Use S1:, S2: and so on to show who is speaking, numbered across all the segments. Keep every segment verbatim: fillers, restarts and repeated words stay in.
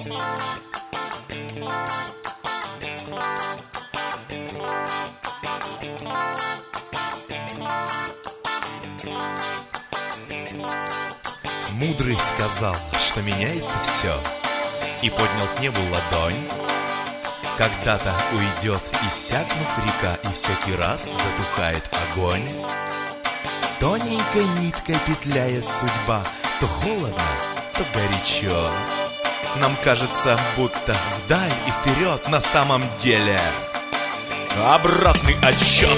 S1: Мудрый сказал, что меняется все, и поднял к небу ладонь. Когда-то уйдет, иссякнув река, и всякий раз затухает огонь. Тоненькой ниткой петляет судьба, то холодно, то горячо. Нам кажется, будто вдаль и вперед, на самом деле обратный отсчет.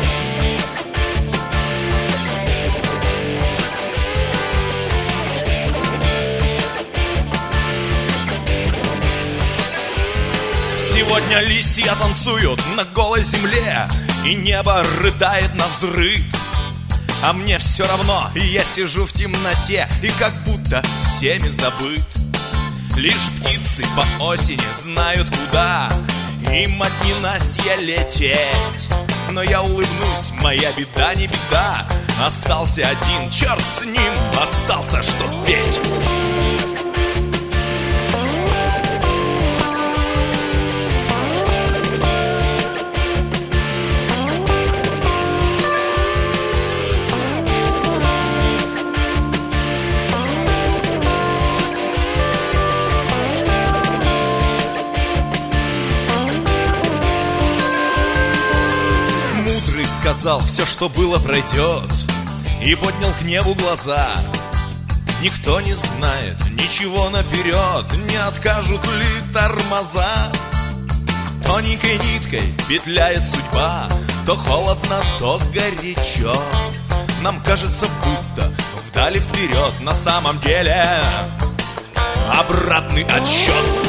S1: Сегодня листья танцуют на голой земле, и небо рыдает навзрыд. А мне все равно, и я сижу в темноте, и как будто всеми забыт. Лишь птицы по осени знают куда им от ненастья лететь. Но я улыбнусь, моя беда не беда. Остался один, черт с ним, остался что петь. Сказал, все, что было, пройдет, и поднял к небу глаза. Никто не знает ничего наперед, не откажут ли тормоза. Тоненькой ниткой петляет судьба, то холодно, то горячо. Нам кажется, будто вдали вперед, на самом деле обратный отсчет.